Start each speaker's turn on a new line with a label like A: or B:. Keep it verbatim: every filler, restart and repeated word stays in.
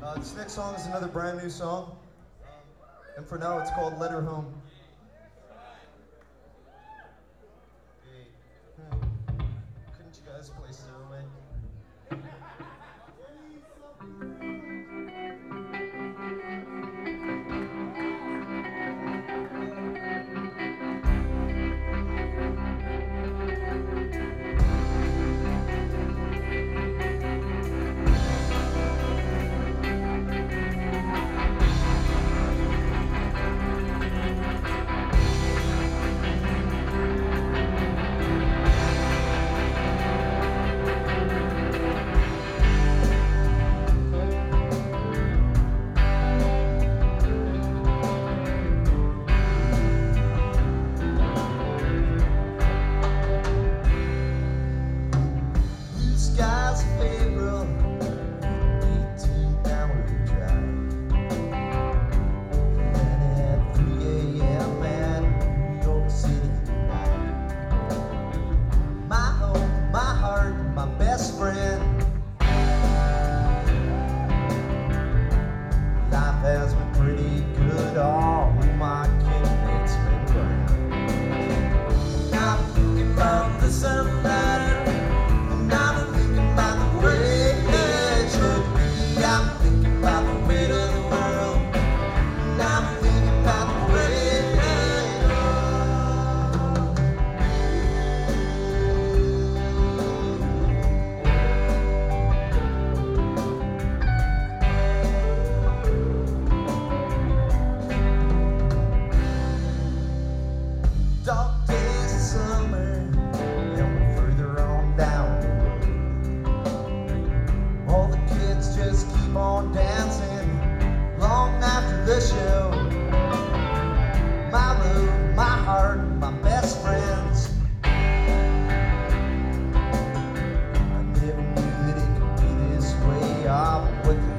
A: Uh, this next song is another brand new song, and for now it's called Let Her Home. Hey, hmm. Couldn't you guys play Stairway? Skies of April, eighteen hour drive. And at three a m at New York City tonight. My home, my heart, my best friend. Life has been pretty good, all my kinmates been grand. I'm thinking about the sunlight. I'm thinking about the weight of the world, and I'm thinking about the weight dark days of summer, and we're further on down the road. All the kids just keep on dancing long after the show. My room, my heart, my best friends. I never knew that it could be this way. I would